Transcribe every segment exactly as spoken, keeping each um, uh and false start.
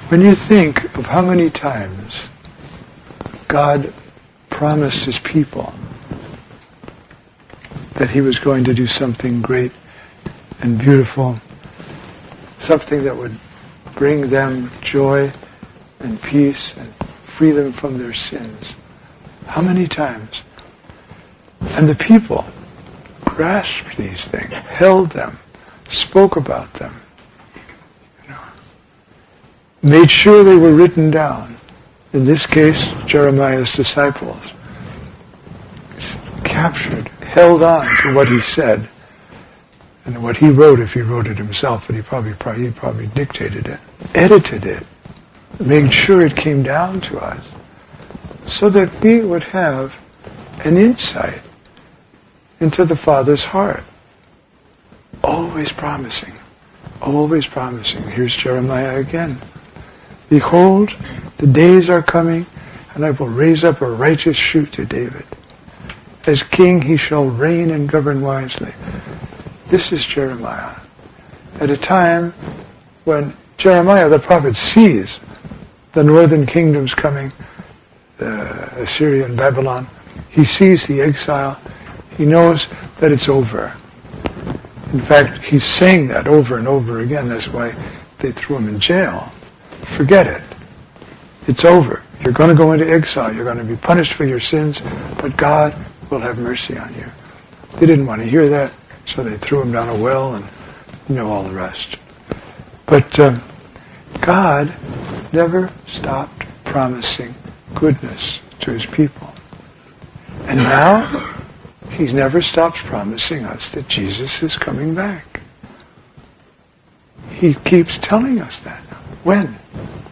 When you think of how many times God promised His people that He was going to do something great and beautiful, something that would bring them joy and peace and free them from their sins. How many times? And the people grasped these things, held them, spoke about them, you know, made sure they were written down. In this case, Jeremiah's disciples captured, held on to what he said, and what he wrote, if he wrote it himself, but he probably, probably he probably dictated it, edited it, made sure it came down to us, so that we would have an insight into the Father's heart. Always promising, always promising. Here's Jeremiah again. Behold, the days are coming, and I will raise up a righteous shoot to David. As king he shall reign and govern wisely. This is Jeremiah. At a time when Jeremiah the prophet sees the northern kingdoms coming, the Assyria and Babylon, he sees the exile, he knows that it's over. In fact, he's saying that over and over again. That's why they threw him in jail. Forget it. It's over. You're going to go into exile. You're going to be punished for your sins, but God will have mercy on you. They didn't want to hear that, so they threw him down a well, and you know all the rest. But um, God never stopped promising goodness to His people. And now, He's never stops promising us that Jesus is coming back. He keeps telling us that. When?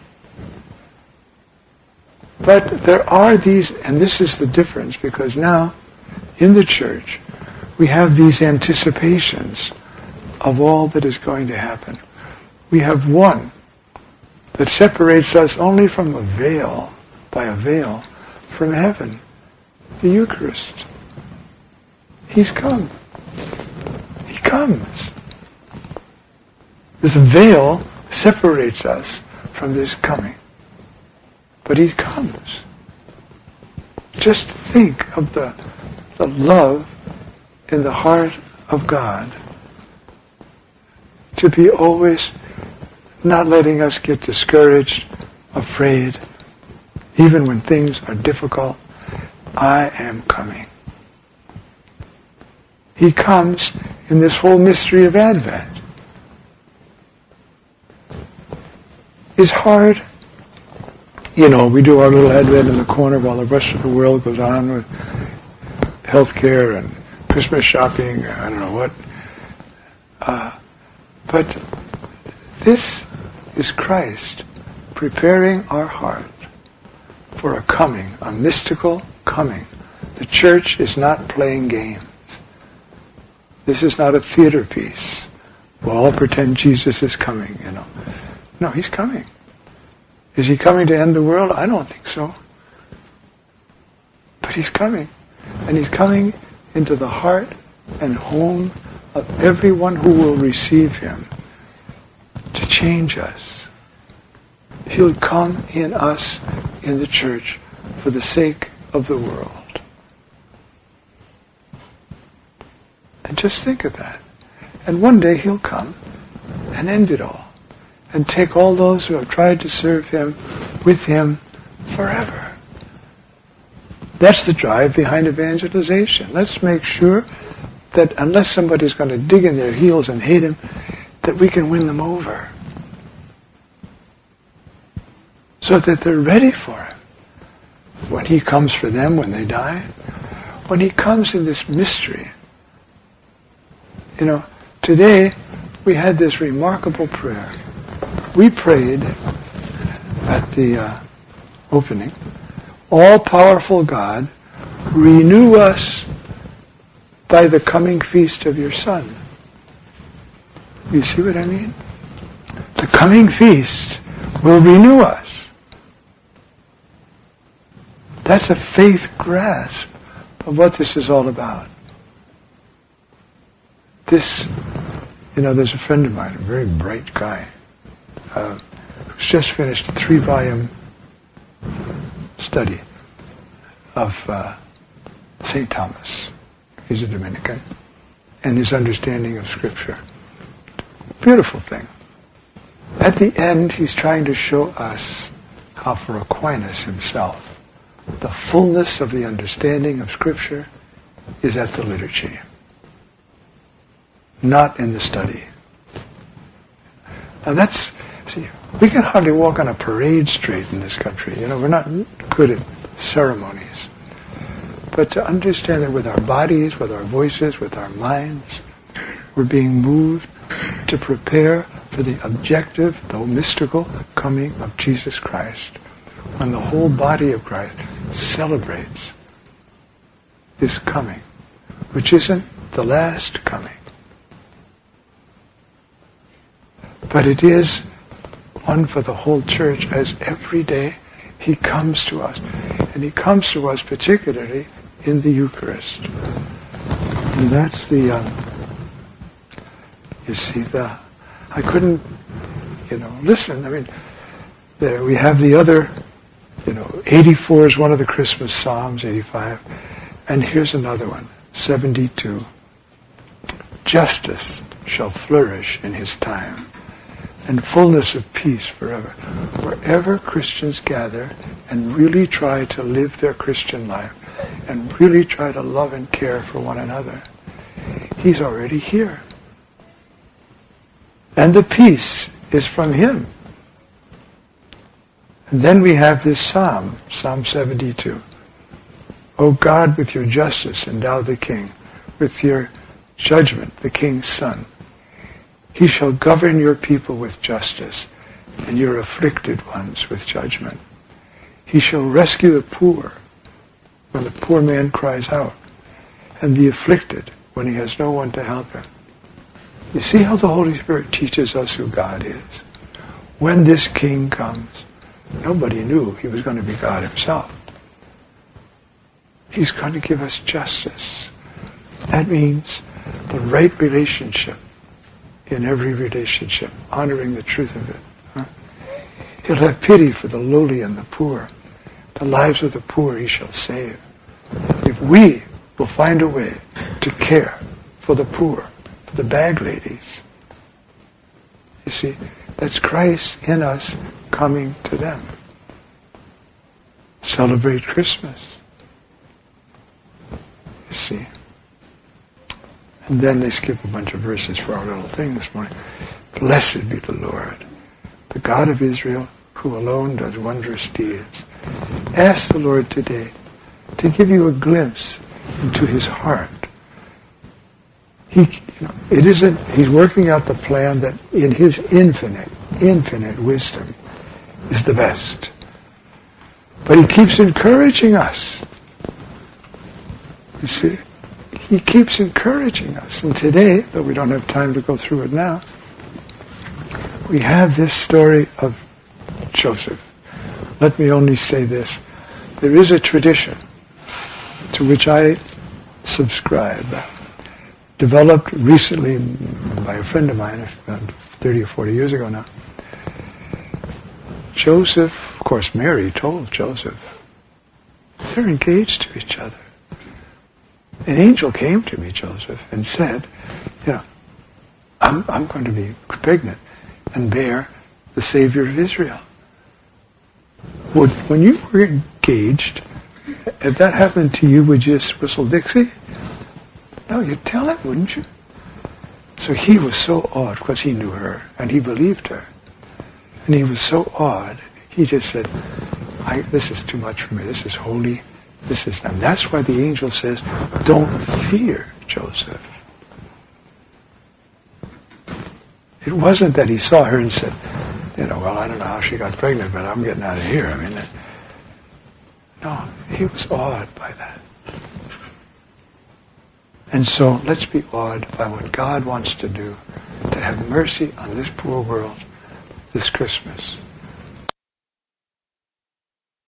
But there are these, and this is the difference, because now, in the church, we have these anticipations of all that is going to happen. We have one that separates us only from a veil, by a veil, from heaven, the Eucharist. He's come. He comes. This veil separates us from this coming. But He comes. Just think of the, the love in the heart of God to be always not letting us get discouraged, afraid, even when things are difficult. I am coming. He comes in this whole mystery of Advent. It's hard. You know, we do our little Advent in the corner while the rest of the world goes on with healthcare and Christmas shopping, I don't know what. Uh, but this is Christ preparing our heart for a coming, a mystical coming. The church is not playing games. This is not a theater piece. We'll all pretend Jesus is coming, you know. No, He's coming. Is He coming to end the world? I don't think so. But He's coming. And He's coming into the heart and home of everyone who will receive Him to change us. He'll come in us, in the church, for the sake of the world. And just think of that. And one day He'll come and end it all. And take all those who have tried to serve Him with Him forever. That's the drive behind evangelization. Let's make sure that unless somebody's going to dig in their heels and hate Him, that we can win them over. So that they're ready for Him. When He comes for them, when they die. When He comes in this mystery. You know, today we had this remarkable prayer. We prayed at the uh, opening, all-powerful God, renew us by the coming feast of your Son. You see what I mean? The coming feast will renew us. That's a faith grasp of what this is all about. This, you know, there's a friend of mine, a very bright guy, uh, who's just finished a three-volume study of uh, Saint Thomas. He's a Dominican. And his understanding of Scripture. Beautiful thing. At the end, he's trying to show us how for Aquinas himself, the fullness of the understanding of Scripture is at the liturgy, not in the study. Now that's, see, we can hardly walk on a parade street in this country. You know, we're not good at ceremonies. But to understand that with our bodies, with our voices, with our minds, we're being moved to prepare for the objective, though mystical, coming of Jesus Christ, when the whole body of Christ celebrates this coming, which isn't the last coming, but it is one for the whole church, as every day he comes to us. And he comes to us particularly in the Eucharist. And that's the, um, you see, the, I couldn't, you know, listen. I mean, there we have the other, you know, eighty-four is one of the Christmas Psalms, eighty-five. And here's another one, seventy-two. Justice shall flourish in his time, and fullness of peace forever. Wherever Christians gather and really try to live their Christian life, and really try to love and care for one another, he's already here. And the peace is from him. And then we have this psalm, Psalm seventy-two. O God, with your justice endow the king, with your judgment the king's son. He shall govern your people with justice, and your afflicted ones with judgment. He shall rescue the poor when the poor man cries out, and the afflicted when he has no one to help him. You see how the Holy Spirit teaches us who God is. When this king comes, nobody knew he was going to be God himself. He's going to give us justice. That means the right relationship in every relationship, honoring the truth of it. Huh? He'll have pity for the lowly and the poor. The lives of the poor he shall save. If we will find a way to care for the poor, for the bag ladies, you see, that's Christ in us coming to them. Celebrate Christmas. You see. And then they skip a bunch of verses for our little thing this morning. Blessed be the Lord, the God of Israel, who alone does wondrous deeds. Ask the Lord today to give you a glimpse into his heart. He, you know, it isn't, he's working out the plan that in his infinite, infinite wisdom is the best. But he keeps encouraging us. You see? He keeps encouraging us. And today, though we don't have time to go through it now, we have this story of Joseph. Let me only say this. There is a tradition to which I subscribe, developed recently by a friend of mine, about thirty or forty years ago now. Joseph, of course Mary told Joseph, they're engaged to each other. An angel came to me, Joseph, and said, you know, I'm, I'm going to be pregnant and bear the Savior of Israel. Would, when you were engaged, if that happened to you, would you just whistle Dixie? No, you'd tell him, wouldn't you? So he was so awed, because he knew her, and he believed her. And he was so awed, he just said, I, this is too much for me. This is holy. This is, and that's why the angel says, don't fear, Joseph. It wasn't that he saw her and said, you know, well, I don't know how she got pregnant, but I'm getting out of here. I mean, that, no, he was awed by that. And so let's be awed by what God wants to do, to have mercy on this poor world this Christmas.